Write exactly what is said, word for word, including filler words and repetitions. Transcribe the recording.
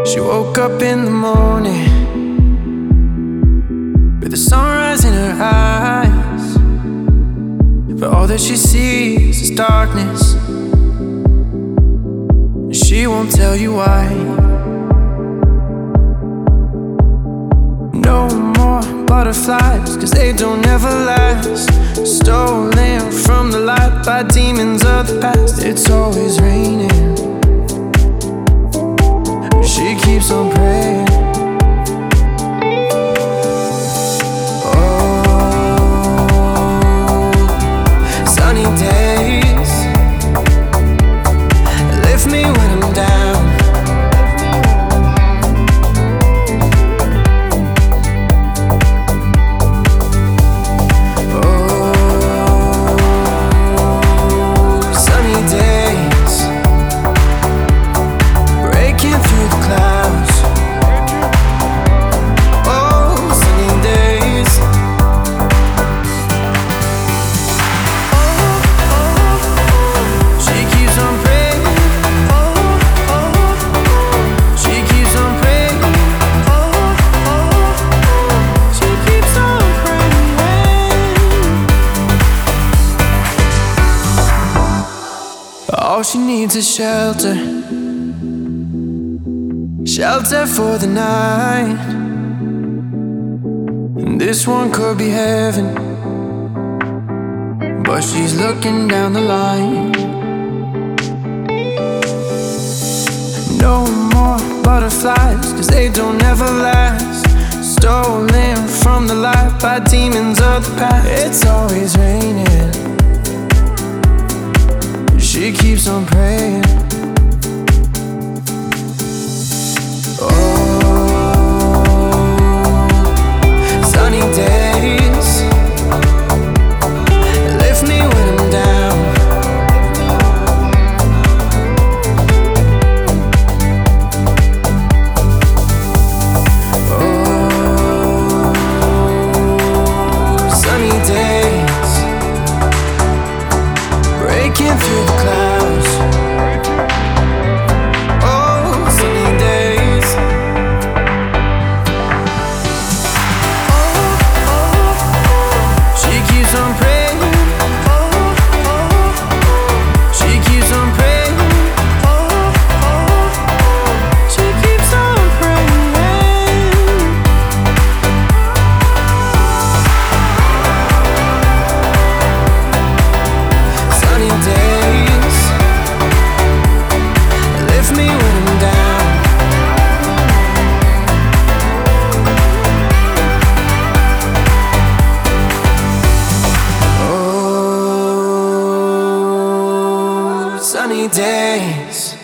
She woke up in the morning with the sunrise in her eyes, but all that she sees is darkness. She won't tell you why. No more butterflies, cause they don't ever last. Stolen from the light by demons of the past. It's always raining. She keeps on praying. Oh, sunny days lift me when I'm down. All she needs is shelter, shelter for the night. And this one could be heaven, but she's looking down the line. No more butterflies, cause they don't ever last. Stolen from the light by demons of the past. It's always raining. She keeps on praying. Oh, sunny days lift me when I'm down. Oh, sunny days breaking through the clouds. Oh, sunny days. Oh, oh, she keeps on praying. Oh, oh, she keeps on praying. Oh, oh, she keeps on praying. Sunny days lift me when I'm down. Oh, sunny days.